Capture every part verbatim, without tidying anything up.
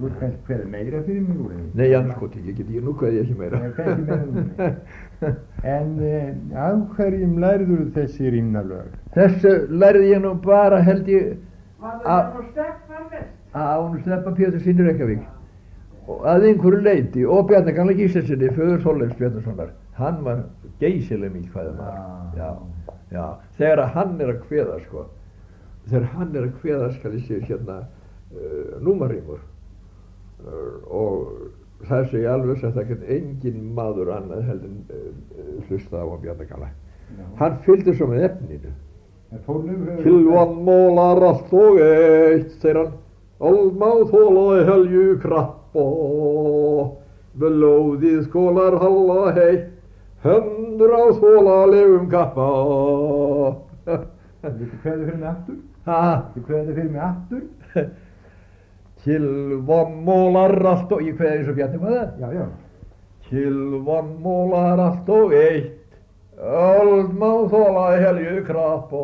Þú ert kannski hverð meira fyrir mig úr henni. Nei, anskoti, ég get ekki, nú kveð ég ekki meira. Nei, kannski meira úr henni. En eh, af hverjum lærður þessi rímnalög? Þessu lærði ég nú bara, held ég, Var það nú Stefán Vest? að hún Stefán Pétursson í Reykjavík. Og að einhverju leyti, og Bjarni gamla Gíslasyni, föður Þorleifs Bjarnasonar, hann var geysileg mikið kvæðamaður. Já, já, þegar að hann er að kveða, sko, þegar hann er að kveða, skal ég segja hérna, uh, númarímur. Uh, og það sé ég alveg að það get engin maður annað heldur uh, hlustað á hann Bjarni gamla. Hann fylgdi svo með efninu. Kilvan mólar allt og eitt, segir hann, Olmá þólaði helju krappa, blóðið skólar halla heitt, höndur á þólalegum kappa. Viltu kveða fyrir mig aftur? Hæ? Viltu kveða fyrir mig aftur? Kilvan mólar allt og, ég kveða eins og Bjarni hvað það? Já, já. Kilvan mólar allt og eitt, Olmá þólaði helju krappa,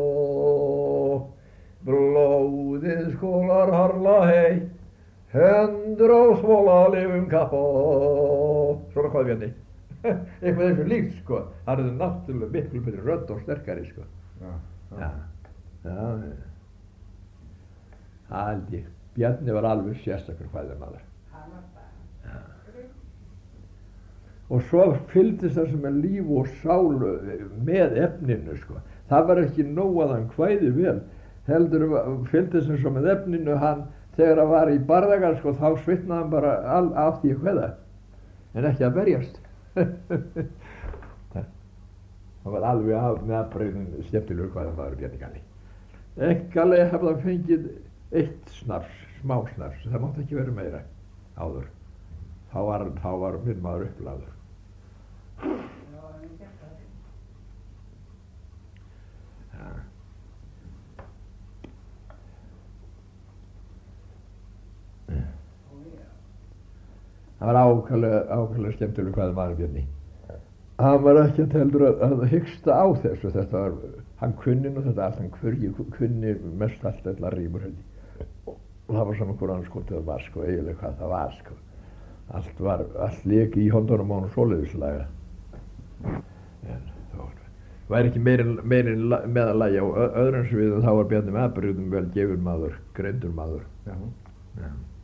blóðið skólar harla heitt, hendur á þólalegum kappa. Svona hvað Bjarni. Eitthvað þessu líkt, sko. Það er náttúrulega miklu betri rödd og sterkari, sko. Já, já. Já, já. Það held ég. Bjarni var alveg sérstakur kvæðamaður. Já. Og svo fylgdist það sem er líf og sál með efninu, sko. Það var ekki nóg að hann kvæði vel. Heldur fylgdist það svo með efninu, hann, þegar hann var í bardagar, sko, þá svitnaði hann bara all, af því að kveða. En ekki að berjast. Það var alveg af með aðbreyðin skemmtilegur kvæðamaður Bjarni gamli. Engalega hefði hann fengið eitt snafs, smá snafs, það mátti ekki vera meira áður. Þá var, þá var minn maður upplagður. Ja. Það var ákvæmlega, ákvæmlega skemmtilegur kvæðamaður Bjarni. Hann var ekki að heldur að, að hyggsta á þessu, þetta var, hann kunni nú þetta allt, hann kunni, kunni mest allt allar rímur henni. Og það var saman hvernig skotið það var, sko, eiginlega hvað það var, sko. Allt var, allt leki í hondunum á hann svoleiðislaga. En það var ekki meirinn meiri meðalagi á öðrum sviðum, þá var Bjarni með aðbrigðum vel gefinn maður, greindur maður. Já. Já.